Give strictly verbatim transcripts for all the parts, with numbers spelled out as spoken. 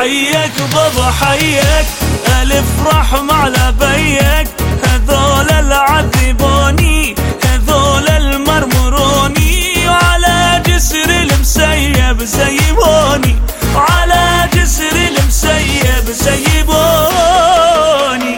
حيك بابا حيك، ألف رحمة على بيك، هذول العذبوني هذول المرمروني، وعلى جسر المسيب سيبوني، وعلى جسر المسيب سيبوني.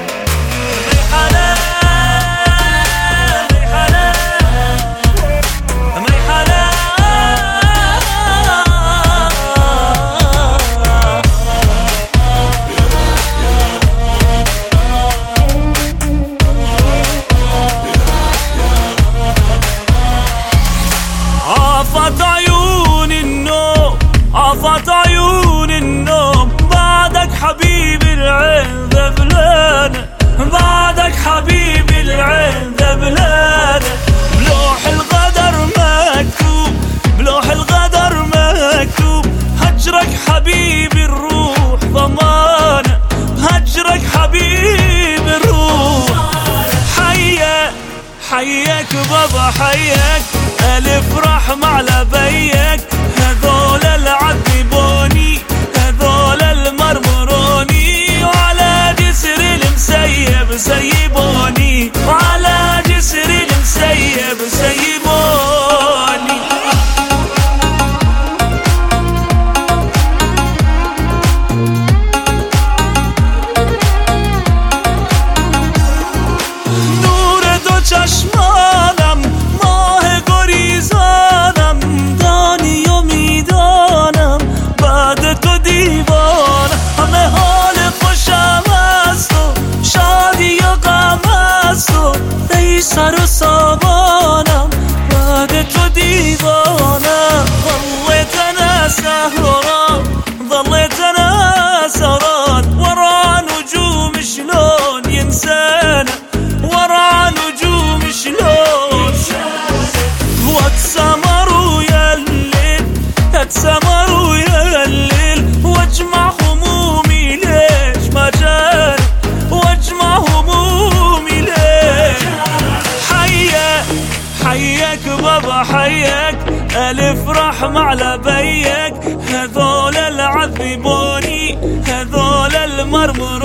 عافت عيون النوم عافت عيون النوم، بعدك حبيبي العين ذبلانة، بعدك حبيبي العين ذبلانة، بلوح القدر مكتوب بلوح القدر مكتوب، هجرك حبيبي الروح ضمانة، هجرك حبيبي الروح. حيك حيك بابا حيك، ألف رحمة على بيك، هذول العذبوني هذول المرمروني، وعلى جسر المسيب سيبوني، وعلى جسر المسيب سيبوني. نور دو چشمانم ماه گریزانم، دانی و میدانم بعد تو دیوانم، همه حال خوشم است و شادی و غم است و ای سر و سامانم بعد تو دیوانم. ظليت انا سهران ظليت انا سهران، ورا نجوم شلون ينسانا، ورا نجوم شلون واتسمروا يا الليل اتسمروا يا الليل، واجمع همومي ليش ما جاني، واجمع همومي ليش. حيك حيك بابا حيك، ألف رحمة على بيك، هذول العذبوني هذول المرمى